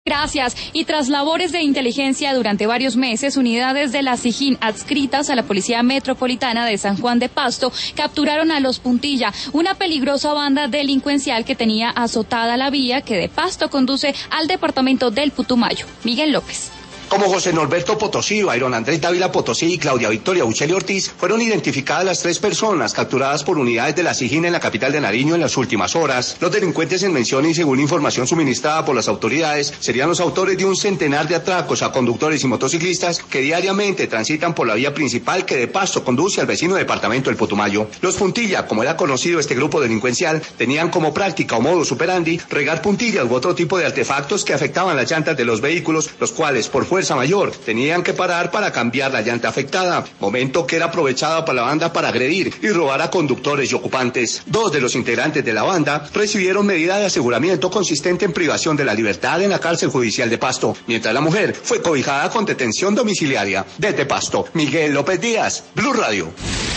Gracias. Y tras labores de inteligencia durante varios meses, unidades de la SIJIN adscritas a la Policía Metropolitana de San Juan de Pasto capturaron a Los Puntilla, una peligrosa banda delincuencial que tenía azotada la vía que de Pasto conduce al departamento del Putumayo. Miguel López. Como José Norberto Potosí, Byron Andrés Dávila Potosí y Claudia Victoria Uccelli Ortiz, fueron identificadas las 3 personas capturadas por unidades de la SIJIN en la capital de Nariño en las últimas horas. Los delincuentes en mención y según información suministrada por las autoridades, serían los autores de un centenar de atracos a conductores y motociclistas que diariamente transitan por la vía principal que de Pasto conduce al vecino departamento del Putumayo. Los Puntilla, como era conocido este grupo delincuencial, tenían como práctica o modus operandi regar puntillas u otro tipo de artefactos que afectaban las llantas de los vehículos, los cuales por fuerza mayor tenían que parar para cambiar la llanta afectada, momento que era aprovechado por la banda para agredir y robar a conductores y ocupantes. 2 de los integrantes de la banda recibieron medida de aseguramiento consistente en privación de la libertad en la cárcel judicial de Pasto, mientras la mujer fue cobijada con detención domiciliaria. Desde Pasto, Miguel López Díaz, Blue Radio.